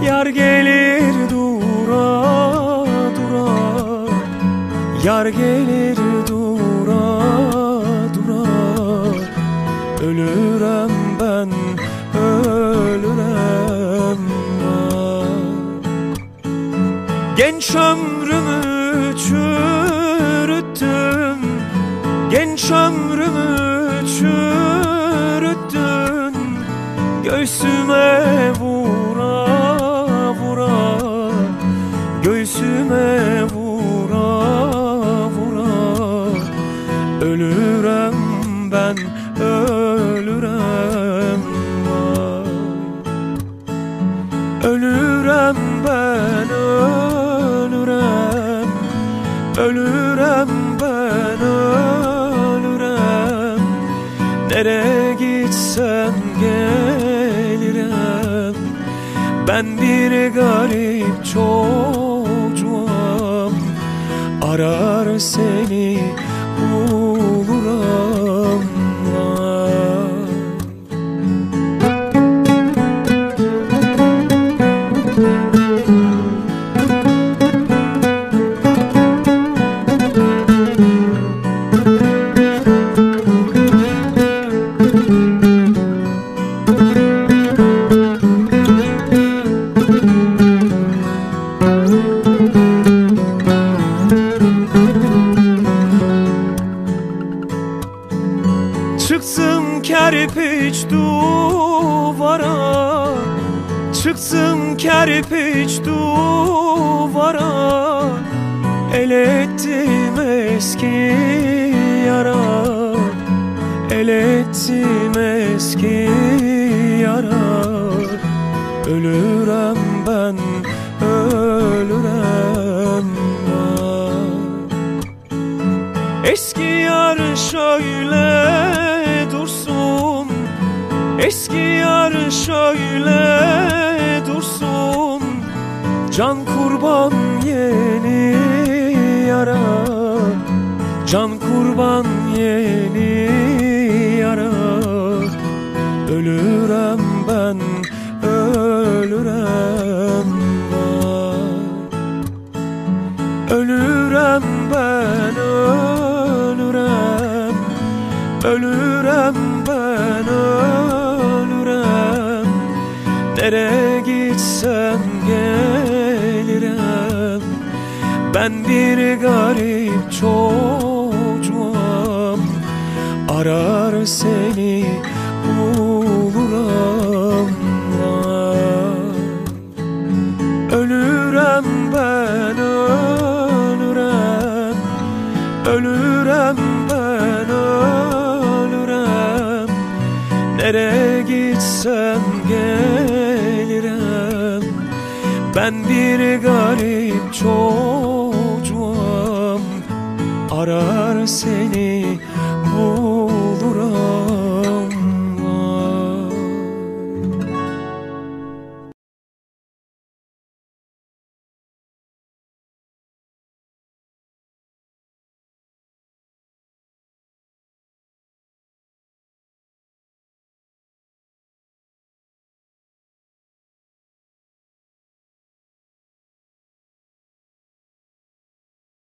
Yar gelir dura dura, yar gelir dura dura. Ölürem ben, ölürem ben. Genç ömrümü çürüttüm, genç ömrümü çürüttün. Göğsüme vura vura, göğsüme vura vura. Ölürem ben, ölürem ben. Ölürem ben, ölürem, ölürem ben, ölürem. Nereye gitsem gelirim, ben bir garip çocuğum. Arar seni bulurum. Çıktım kerpiç duvara, çıktım kerpiç duvara. El ettim eski yara, el ettim eski yara. Ölürem ben, ölürem ben. Eski yar şöyle dursun, eski yar şöyle dursun. Can kurban yeni yara, can kurban yeni yara. Ölürem ben, ölürem ben. Ölürem ben, ölürem, ölürem ben, ölürem. Nereye gitsem gelirim, ben bir garip çocuğum. Arar seni bulurum. Ölürem ben, ölürem, ölürem ben, ölürem. Nereye gitsem gelirim, ben bir garip çocuğum. Arar seni